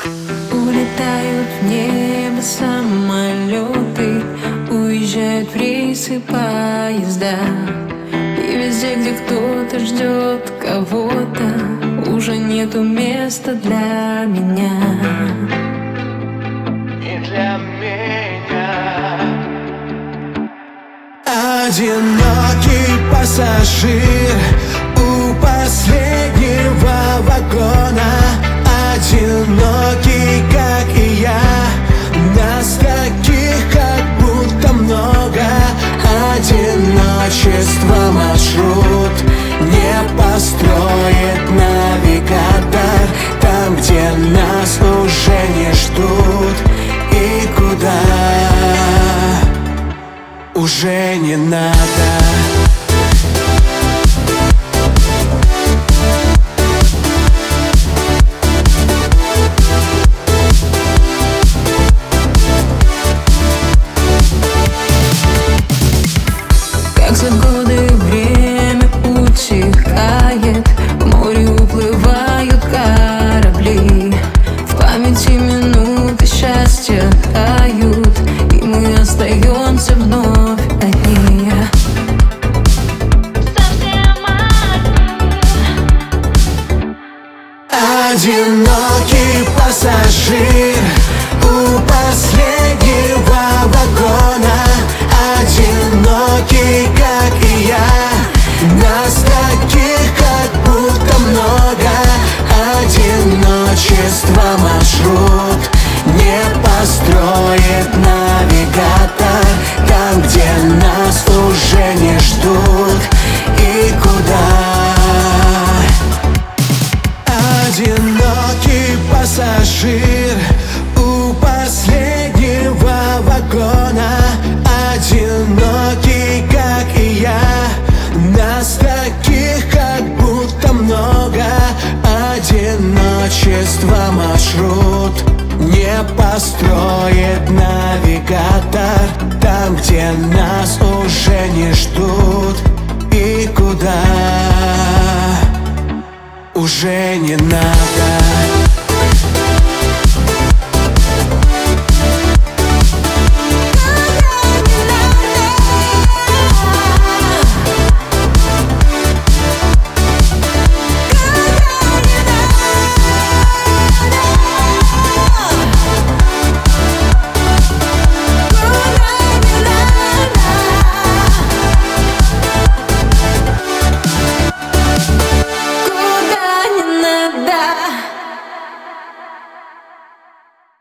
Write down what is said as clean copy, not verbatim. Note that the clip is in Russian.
Улетают в небо самолеты, уезжают в рейсы поезда. И везде, где кто-то ждет кого-то, уже нету места для меня. И для меня. Одинокий пассажир у последнего вагона. Одинокий, как и я. Нас таких как будто много. Одиночество маршрут не построит навигатор там, где нас уже не ждут. И куда уже не надо. Как за годы время утекает, в море уплывают корабли. В памяти минуты счастья тают, и мы остаемся вновь одни. Совсем одни. Одинокий пассажир у последнего вагона. Одинокий, как и я. Нас таких как будто много. Одиночество маршрут не построит навигатор там, где нас уже не ждут. И куда одинокий пассажир у последнего вагона. Одинокий, как и я. Нас таких как будто много. Одиночество маршрут не построит навигатор там, где нас уже не ждут. И куда уже не надо.